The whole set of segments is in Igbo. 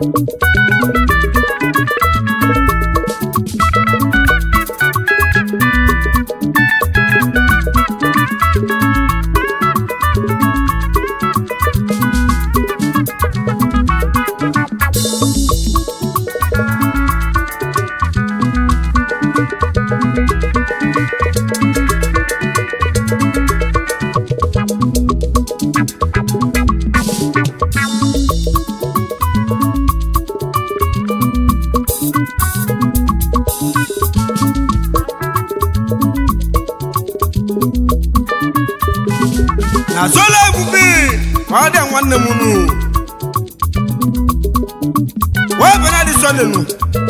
na solo ebubi wa de nwanne m nu wa bana di solo nu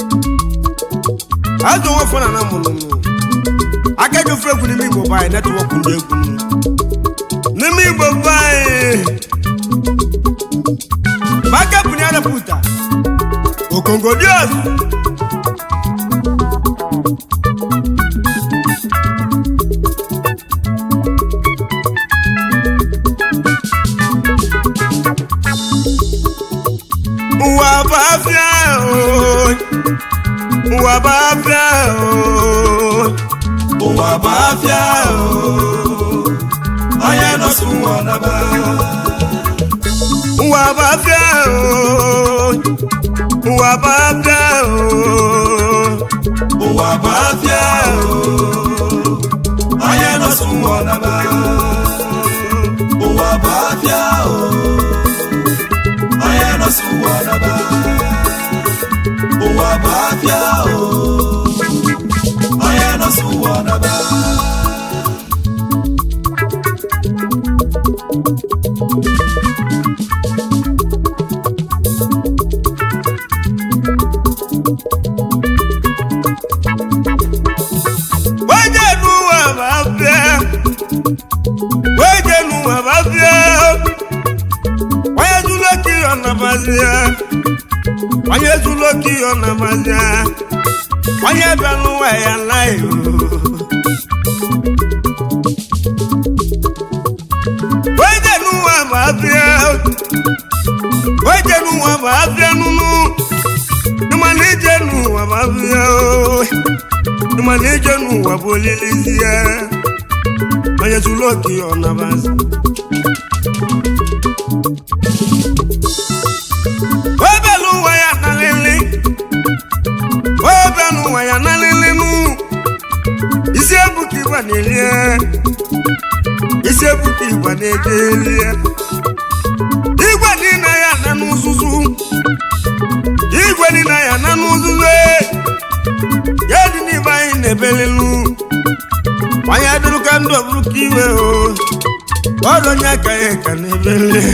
azo wo fona na mu nu akajo fregu ni mi bo bai network ndu egwu ni mi bo bai baka punya na puta okongo dios Wabafia Aya no suwana ba Wabafia Aya no suwana ba Wabafia Aya no suwana ba Wabafia Aya no suwana ba Wanya zuloki ona mazia Wanya banu wa ya layo Wajenu wa mafia nunu Numanijenu wa mafia Numanijenu wa bolilizia Wanya zuloki ona mazia Isebuki banedelia Igwe ni na ya na nuzuzu Igwe ni na ya na nuzuzu Yedi ni bayi nebelelu Wanya duruka ndo burukiwe o Wado nyaka eka nebele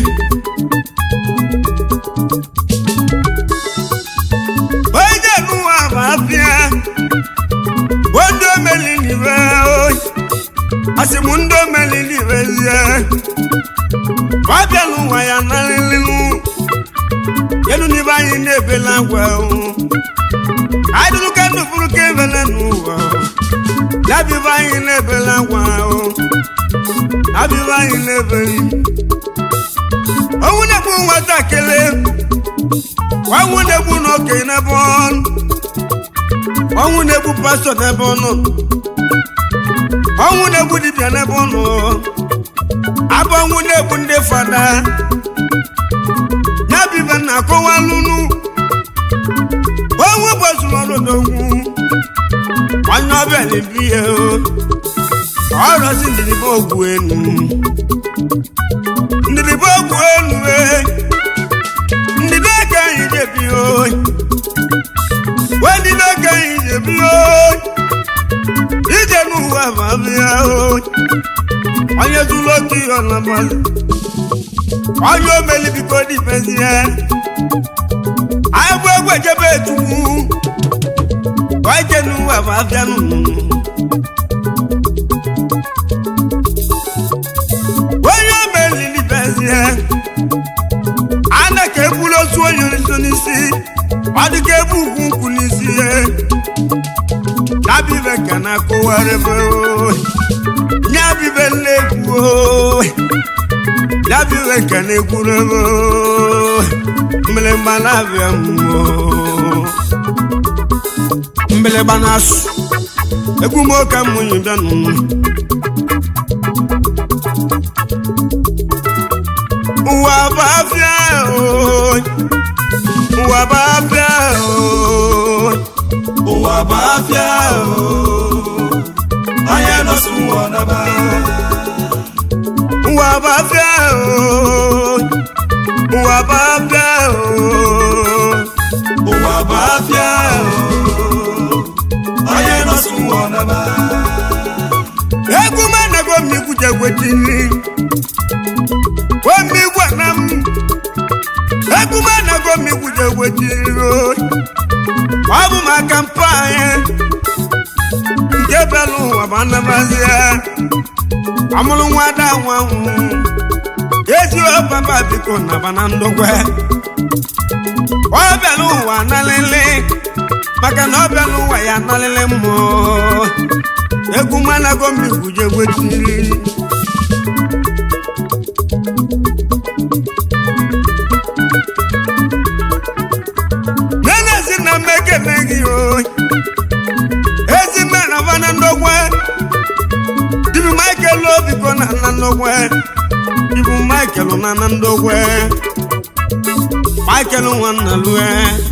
Wajenu wa mafia Wando melini veo Asimundo melili bezia Wabialu waya nalilinu Yenu ni bayi nebela wao Adulu kandu furuke velenu wao Labi bayi nebela wao Labi bayi nebeli Owunebu watakele Wawunebu noke nebon Wawunebu paso nebono Onwu nebu di bia nebo no Abo onwu nebu nde fada Nabi bana ko walunu Onwu bosulo rodogun Wanya bele biye o Oro si ndiri bogu enu Ndiri bogu enu Ndiri ka ije bi o Wendi ka ije bi o Ijenu wa mafia o Wanya zuloki ona mazi Wanya meli biko defense ya Ayo gwe jebe tumu Wajenu wa mafia nunu Wanya meli defense ya Ana kebulo suwa yunisonisi Wadi kebu kunkunisi ya Nabi vekana ko warefo Nyabi beleku Labiwe kane kurego mbele banavya mo mbele banas ekumo kamunyu danu Wabafia aya no suwana ba Wabafia aya no suwana ba Eguma na go mi kuje kwetini Wa mi gwanam Eguma na go mi kuje kwetini Wabu makampanye Nkebelu wabana bazia Amulu wada wangu Yesu papa biko na banandogwe Wabelu wanalele Maka nobelu wa ya nalele mo Eguma na gomi kuje wetiri Nene zina meke negi yo Ezi mena banandogwe Dibu Michael biko na nanandogwe Dibu Michael na nanandogwe Michael wanalwe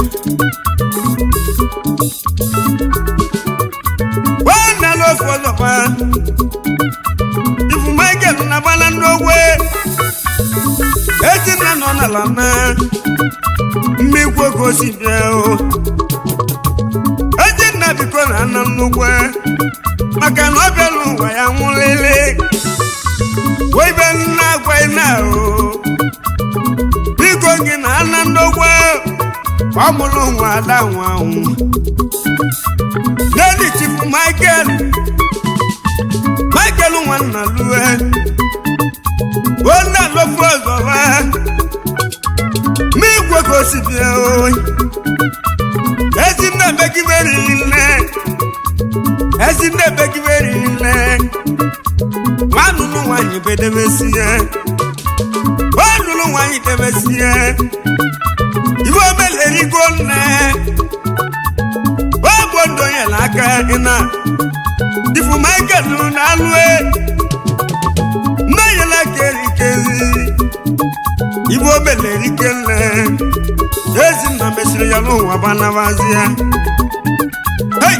Wanalo folofa Dibu Michael na banandogwe Ezi neno na lana Migwe gosi bia Ezi na biko na nanandogwe Maka nobelu wa ya mulele Webe na kwa inao Biko gina anandogwe Wamulu wada waun Nani chifu Michael wana luwe Wana lofozo wa Migwe gosi bia Ezi na beki veri lile Ezi na beki veri lile Wanunu wanyi bedemesiye Wanunu wanyi demesiye Iwo meleri gone Wabondo ye laka ina Difu Michael na lwe Neye la keri kezi Iwo meleri kele Ezi na mesiri yalo wabana wazia Hey!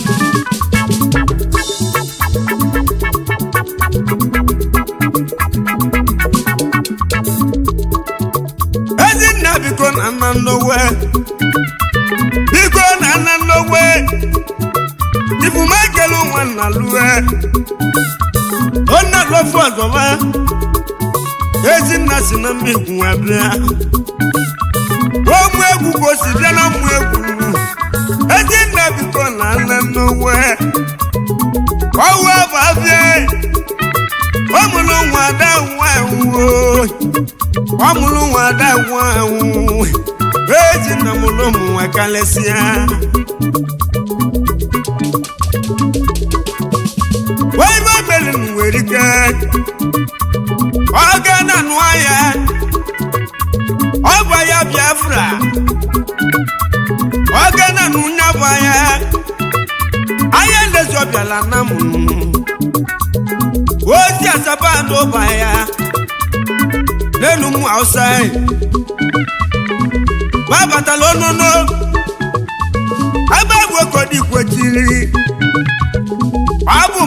Biko na nandowe Difu Michael wana luwe Ona lofo azoba Ezi nasi na migu wabia Omwegu gosi bia na mwegu Ezi na biko na nandowe Wawa babie Omulu wada wawo Wamulu wada wawu Ezi na mulumu wakalesia Waiva beli mwerike Oga na nwaya Oba ya Biafra Oga na nunya baya Aya lezo biala namu Ozi asabando baya Nenu mu outside Wabata lonono Abagwe kodi kwetiri Abu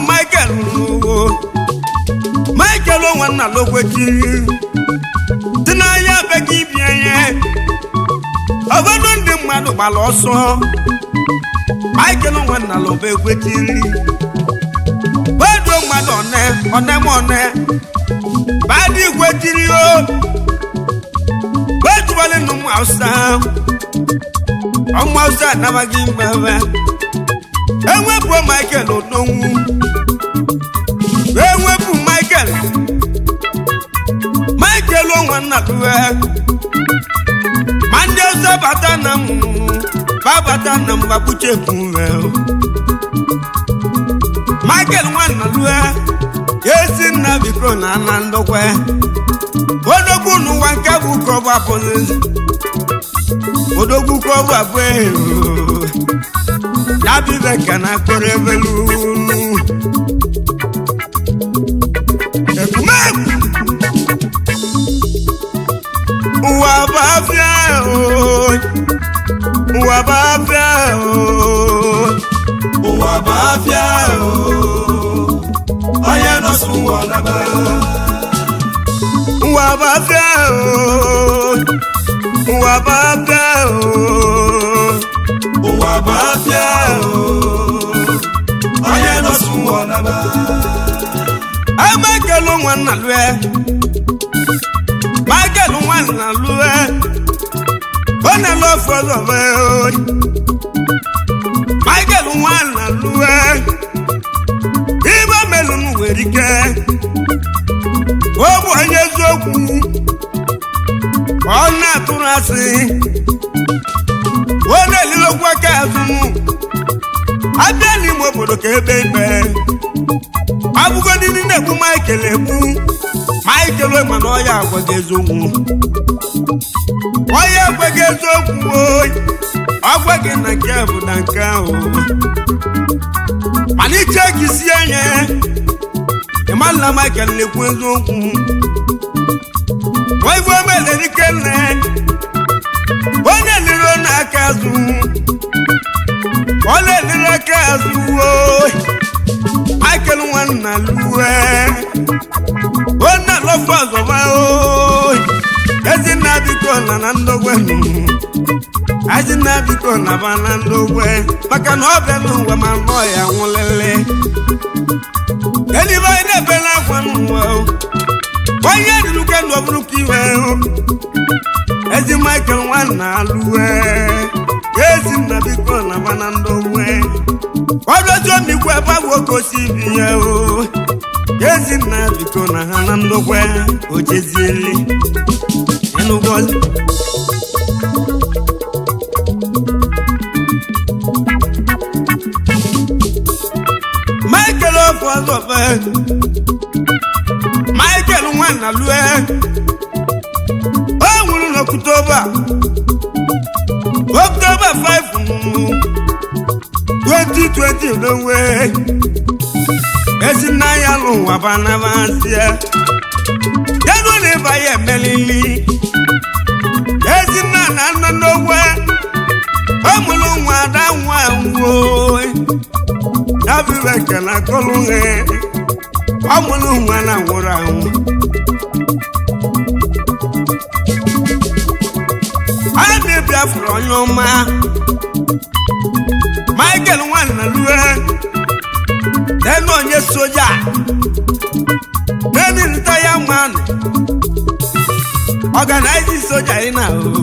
Michael wana lo kwetiri Tina ya begi bianye Abanu ndi mmadu gbala ọsọ Michael wana lo be kwetiri Wedo mmadu one Badi kwetiri o Wetu wale numu ausa Omu ausa nabagi mbebe Enwepu Michael odonwu Enwepu Michael onwana luwe Mande ausa bata Babata na mbabuche kuwe Michael wana luwe Yesi na biko na nandokwe odogwu n'ụwa nke bụ ka ọ bụ apụzizi odogwu ka ọ bụ abụ dabibe ka na akpọrọ ebelu ekumegwu ụwa bụ afịa ụwa bụ afịa ụwa bụ afịa onye nọsụ ụwa naba ụwa bụ afịa ụwa bụ afịa ụwa bụ afịa onye nọsụ ụwa naba Michael nwanna lue Michael nwanna lue ona lo fọlọ me Michael nwanna lue ibe melu nwere ike ọ bụ onye eziokwu ọ na-atụrụ asị ọ na-elilokwa ka azụ abịa n'ime obodo ka ebe ikpe abụgodị na-ekwu Michael ekwu Michael mana ọ ya agwaghị eziokwu onye ekweghị eziokwu ọ gwaghị na nke bụ na nke ahụ mana iche gị si enye ịmala Michael na-ekwu eziokwu oibo melere ikenne onye liri n'aka azụ ọ na-elere aka azụ Michael nwanna lue ona lọfọ ọzọba ezinna biko na ndogwe ezinna biko na ba na ndogwe maka na ọ bịa n'ụwa ma nọ ya nwụlele elibe anyị na-ebela akwa n'ụwa onye dịruke ndụ ọbụrụ ka iwe ezi Michael nwanna lue ezinna biko na ba na ndogwe ọdọjọ mikwu ebe abụ oke osi ibi ya ezinna biko na ha na ndogwe ochezieli enugozi Michael ọfọzọfe Michael nwanna lue o nwụrụ n'Ọktoba 5 2020 n'onwe ezinna ya n'ụwa banabasịa kedu na ịba ya emelili ezinna na nọ n'ogwe o mụrụ nwa ada nwa nwuo dabibe ka na akọlụ ọ mụrụ nwa na nwụrụ anwụ a na-ebi afọrọ onye ọma Michael nwanna lue nenu onye soja nenu nta ya mmanụ ọganaizi soja ị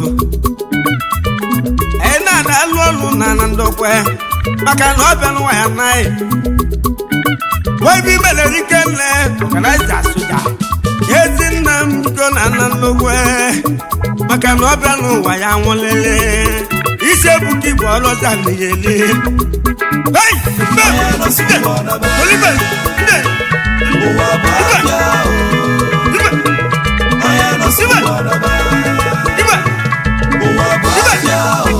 na-alụ ọlụ na ndokwe maka na ọ bịa n'ụwa ya naghị webi melere ike nne ọganaizi soja ezinna m biko na ndokwe maka na ọ bịa n'ụwa ya nwụlele isi ebuka igwe ọlọza n'iyeli hey Oliver ụwa bụ afịa onye nọsụ ụwa naba ụwa bụ afịa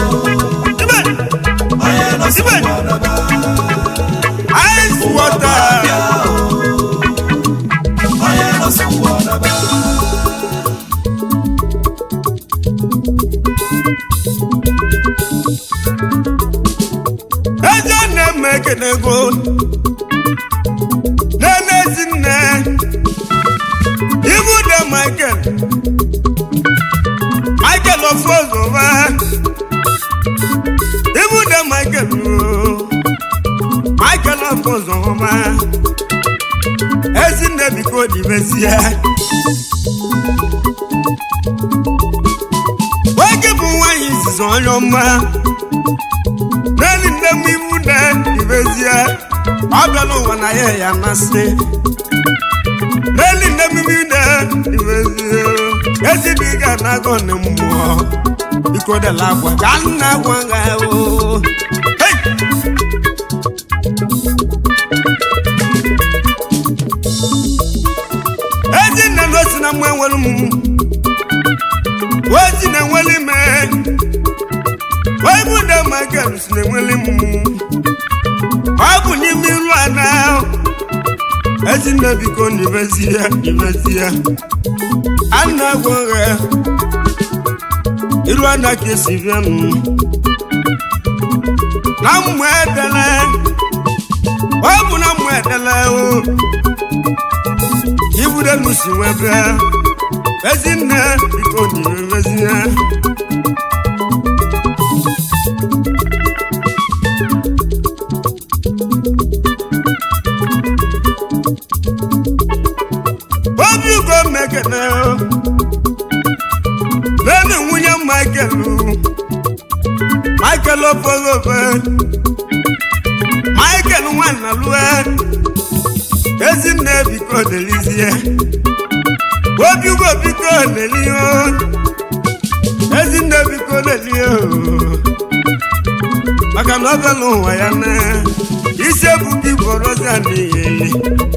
onye nọsụ ụwa naba ice water onye nọsụ ụwa naba eze na-eme ekenego na-ezinne ibu de Michael ọfọzọba ibu de Michael ọfọzọba ezinne biko dibezie oge bụ nwanyị izizi onye ọma nani nne m ibu de dibezie ọ bịa n'ụwa na ya masị nani nne m ibu de dibezie ezibiga na-agọ na mmụọ biko dela agwa ka nna agwa nga hey ezinne n'osi na na mwe nwere m ozi na nwere ime oibu na Michael si na nwere m ọ bụ n'ime iru ana Ezinne biko nibezie Anna gwore iru ana ka esi bịa m na mwedele ọ bụ na mwedele o ibude nusi nwebe Ezinne biko nibezie Leni nwunye Michael Opolope Michael nwanna lue Ezinne biko delizie Obiugo biko delio Ezinne biko delio maka na obelu ụwa ya na isi ebuki boroza n'iyi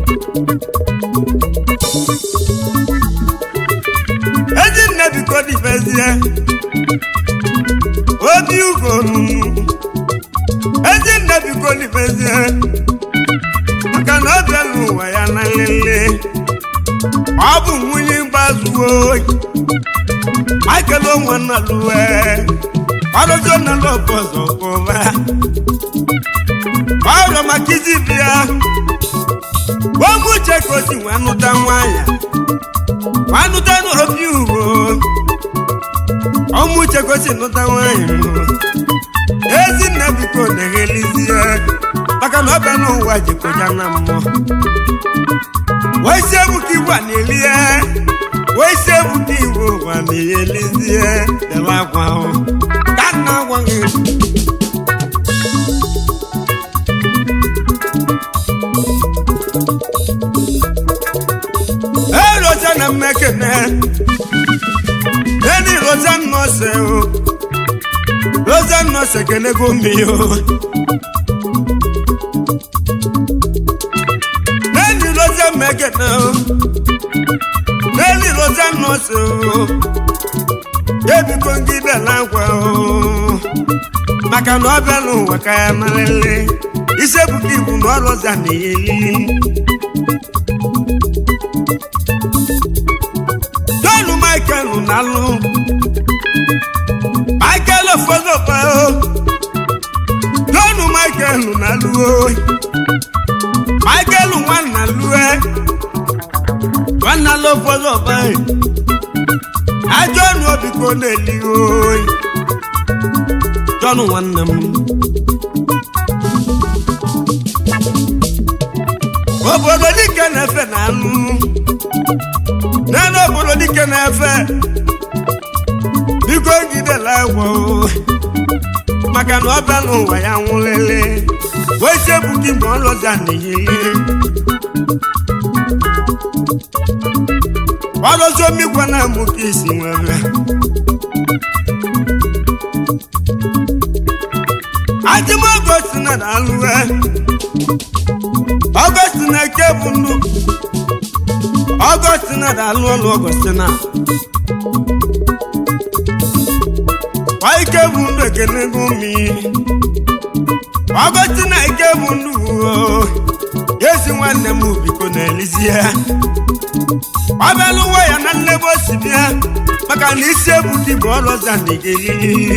Ezinne biko dibezie Obiugo Ezinne biko dibezie maka na obelu ụwa ya na lele ọ bụ nwunye mgbazuo Michael nwanna luwe ọrụjọ na lọpọzọ kọba ọrụ maka iji bịa omuche ka o si nwanụta nwanya nwanụta n'Obiugo omuche ka o si nụta nwanya Ezinne biko na-eghelizie maka na ọbịa n'ụwa jikọja na mmụọ wee si ebuka igwe na-elie wee si ebuka igwe ụwa na-eghelizie debe akwa ahụ ka nna agwa gị Rosa na mmekene eni Rosa nnọse o Rosa nnọse kenego mmiyo eni Rosa mmekene o eni Rosa nnọse o ebiko ngide langwa o maka na ọbịa n'ụwa ka ya malele isi ebuka ibu na Rosa na-eyeli Michael nalu Michael Opolope o Donu Michael nalu o Michael nwanna luwe nwanna Opolope ajonu obiko n'eli o Donu nwanna m obodo dike na-efe na-alụ Nana obodo dike na-efe biko ngidela agwọ maka na ọbịa n'ụwa ya nwụlele wee si ebuka mgbe ọ lọza n'ehihie ọrụzọ mmikwa na amụ ka isi nwere adịm Ọgọstina na-alụwe Ọgọstina ke bụ ndụ Ọgọstina na-alụ ọlụ Ọgọstina ike bụ ndụ ekenego mi Ọgọstina ike bụ ndụ ezi nwanne m biko na-elizie ọ bịala ụwa ya na nlebe osi bịa maka na isi ebuka bụ ọlọza na-egeli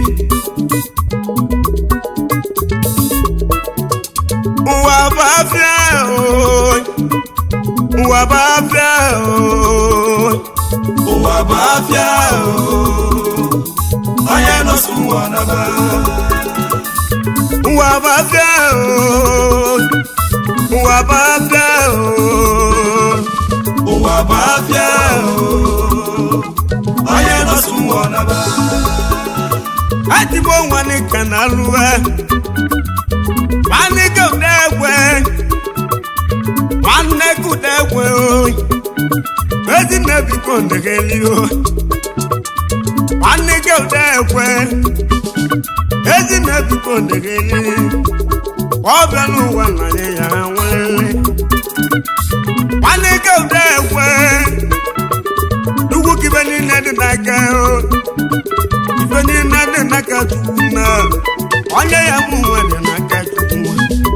ụwa bụ afịa ụwa bụ afịa ụwa bụ afịa onye nọsụ ụwa naba ụwa bụ afịa ụwa bụ afịa ụwa bụ afịa onye nọsụ ụwa naba adịbọ nwanne ka na-alụwe nwanne ka ụdegwe nwanne ka ụdegwe Ezinne biko ndegeli o nwanne ka ụdegwe Ezinne biko ndegeli ọ bịa n'ụwa na ya nwere nwanne ka ụdegwe niile dị n'aka ife niile dị n'aka Chukwu na onye ya mụ nwa dị n'aka Chukwu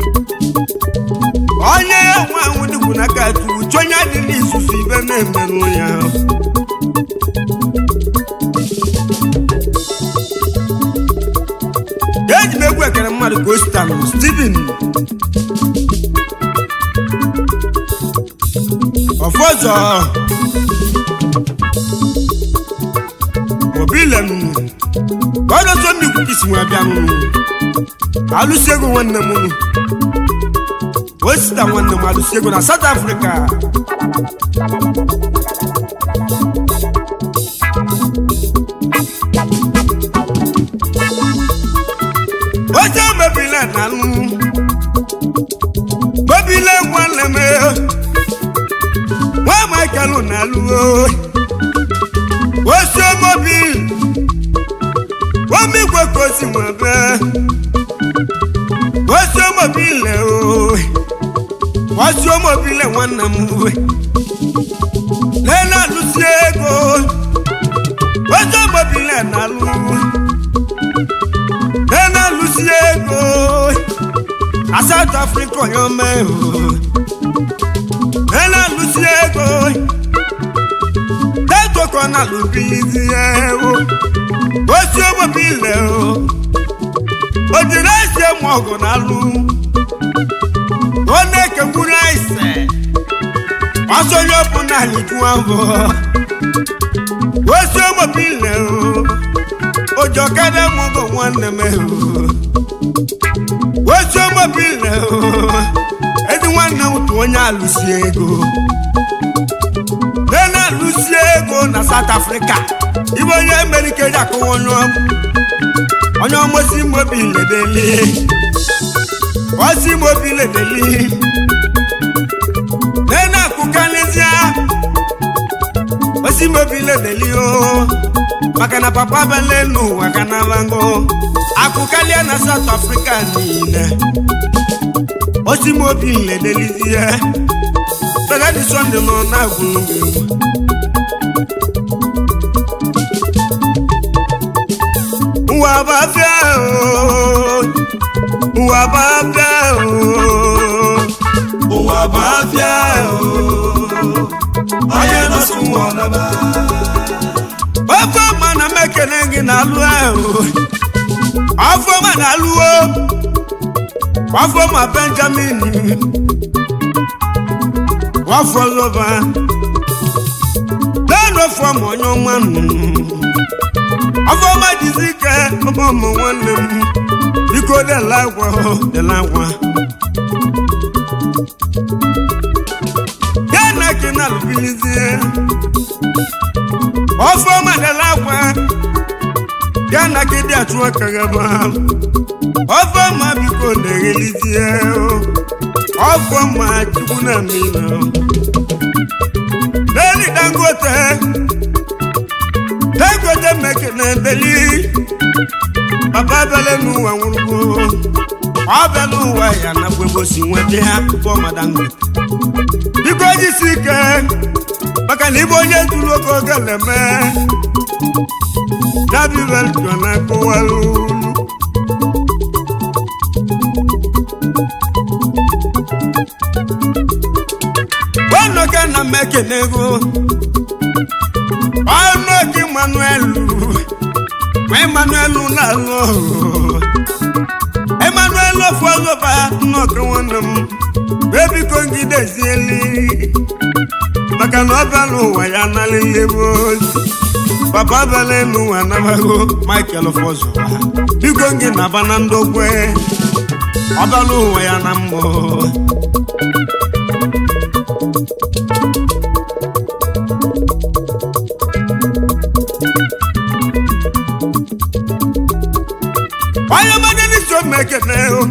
onye ya nwa ahụ dịkwu n'aka Chukwu chonye dị n'isusu ibe na-emerụ ya eji m egwu ekere mmadụ ka o sitanụ Steven ọfọzọ mobilenu ọdọsọ mmikwu kisi nwa bịanụ alụsi ego nwanne m o sita nwanne m alụsi ego na South Africa oje mobile na alụ mobile nwanne m nwa Michael na alụ osi mobile omigwe kosi nwabe osi mobile osi mobile nwanne m lela alụsi ego osi mobile na alụ lela alụsi ego na South Africa onye ome lela alụsi ego tetoko na alụbilizi osi mobile o jiri esi eme ọgụ na alụ ọ na-ekekwuru ise ọsonye ọbụ na alịju ahụ osi mobile o jọkada mụgo nwanne m osi mobile edi nwanne m tụ onye alụsi ego na-alụsi ego na South Africa ibe onye America ji akụwa onye ọmụsi mobile deli osi mobile deli na-akụkalịzịa osi mobile deli maka na papa bele n'ụwa ka na bango akụkalịa na South Africa niile osi mobile delizie Sagadi Sunday no na gulu Uwa bafia Uwa bafia Uwa bafia Aye no suwana ba Afọ mana mekene gị na alụ afọ mana alụo afọ ma Benjamin wafọ lọba lẹ́nu fọmọ ọyàn mọ́nù afọ ma dizike ọmọ ọmọ nwanne m biko delagwa ya na kina lubilizie afọ ma delagwa ya na kidi atụ akagaba afọ ma biko degelizie afọ ma chukwu na mmiri Leli Dangote mekene beli Papa bele n'ụwa nwụrụgo ọ bele ụwa ya na gwebosi nwete ha pụpọ Dangote biko jisi ike maka na ibe onye tụrụ oke oge na-eme dabibeltọ na akụwalụ Onoke na mekenego Onoke Emmanuel na lo Emmanuel fozo ba noke wonam baby kongide zieli maka no balu wa ya na lelebo papa bele nu anabago Michael fozo bikongi na banando kwe abalu wa ya na mbo Why am I going to make it now?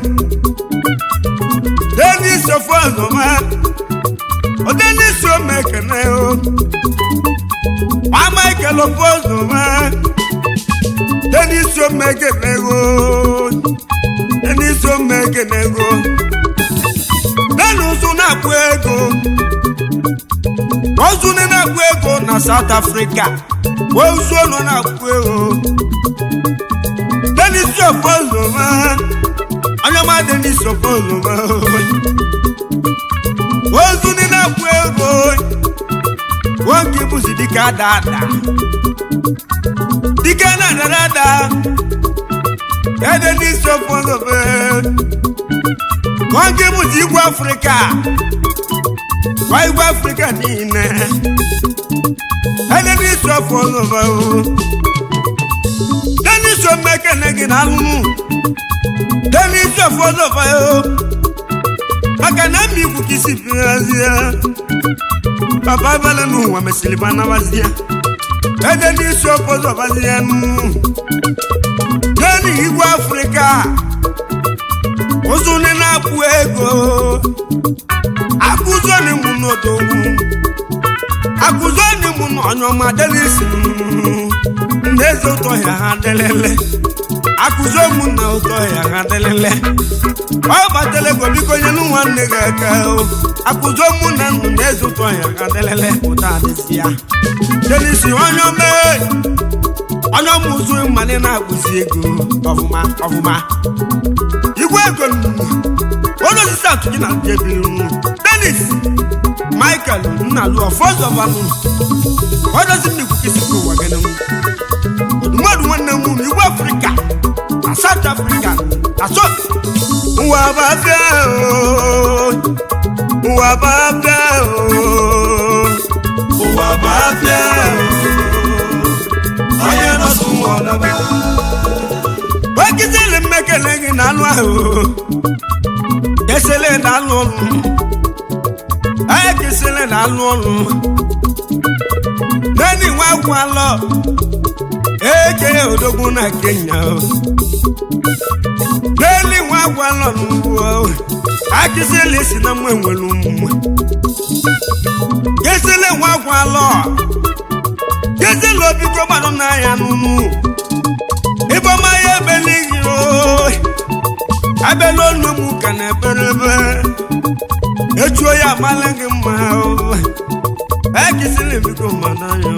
Then is so far, no man. Oh, then is so make it now. Why Michael of us, no man? Then is so make it now. Then is so make it now. Then also na kwego. Also na kwego na South Africa. ozu nọ na-akpụ ego Dennis Ofozoma onye ma Dennis Ofozoma ozu ni na-akpụ ego nwoke bụzi dịka ada dike na-adada Dennis Ofozoma nwoke bụzi igwe Afrịka igwe Afrịka niile Dennis Ofozoma Dennis Omekene gị na alụmụ Dennis Ofozoma maka na mmi ikwu ka isi bịazie papa bala n'ụwa mesịrị banabazie Dennis Ofozoma Deni igwe Afrịka ụzụ ndị na-akpụ ego akụzoni mụ n'odogwu akụzoni mụ n'ọnyọma Dennis n'eze ụtọ ya ha delele akụzo mụ na ụtọ ya ha delele ọ batele go biko nye nwanne gị aka akụzo mụ na ndụ n'eze ụtọ ya ha delele ụta adịsị ya Dennis ọnyọma ụzụ mmanị na-akpụzi ego ọfụma igwe ego onye osisi atụgị na jebiri Dennis Michael Nnalu Ofozoma odozi mmikwu kisi ụwa gị mmadụ nwanne m igwe Afrịka na South Africa na ụwa babịa onye nọsụ ụwa ọdaba okizili mmekele gị na anụ ahụ kesele na anụ ọnụ kesele na anụ ọnụ nani nwa gwalọ eke odogwu na Kenya nani nwa gwalọ n'ugwu akizili si na mwe nwere ụmụ kesele nwa gwalọ kesele obiko gbanụ n'anya n'ụmụ Iboma ya ebeligi abelo numu kana berebe echuo ya malengi mma ekisile biko manayo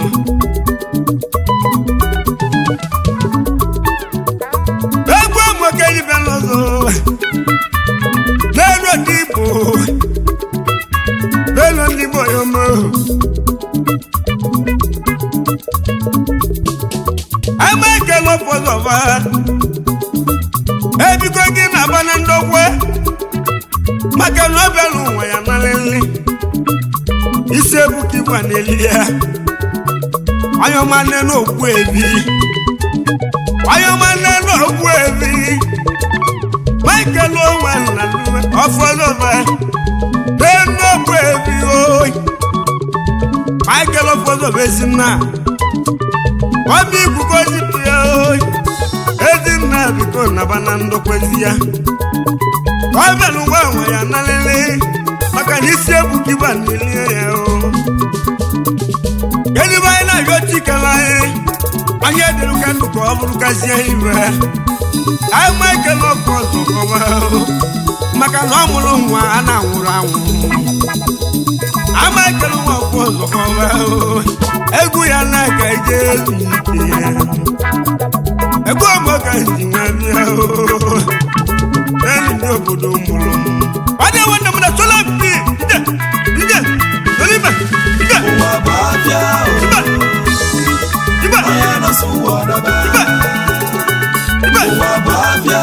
egwa moke ibelozo lelo dibo yomo Michael Ofozoma ebiko gị na-abana ndokwe maka na ọbịala ụwa ya nalele isi ebuka igwe n'eli ya onyeọma nne n'okwu ebi Michael Ofozoma n'okwu ebi Michael Ofozoma esi nna Obi ikuko zipu ya Ezinna biko nabana ndokwezi ya Wabelu wawe ya nalele Maka nisi ebuki banili ya Yedi baina yoti kalae Anye deluka nduko waburuka siya iwe Ay Michael Ofozoma Maka nomulu mwa ana uramu Ay Michael Ofozoma Egu ya naka ijelu Egu amoka njiwabia Nani ndio kudu mulu Wade wanda muna sola mpi Ije Nolima Ije ụwa babịa Iba onye nọsụ ụwa ọdaba Iba ụwa babịa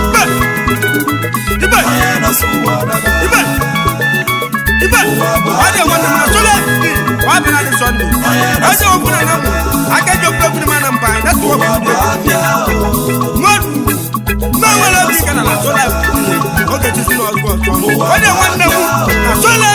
Iba onye nọsụ ụwa ọdaba Iba Wade wanda muna sola mpi Wade na di Sunday Wade wapuna namu Akajo blokuni mana mpai That's what we do Mwadu wala bika na sola mpi Okay, just know what's going on Wade wanda muna sola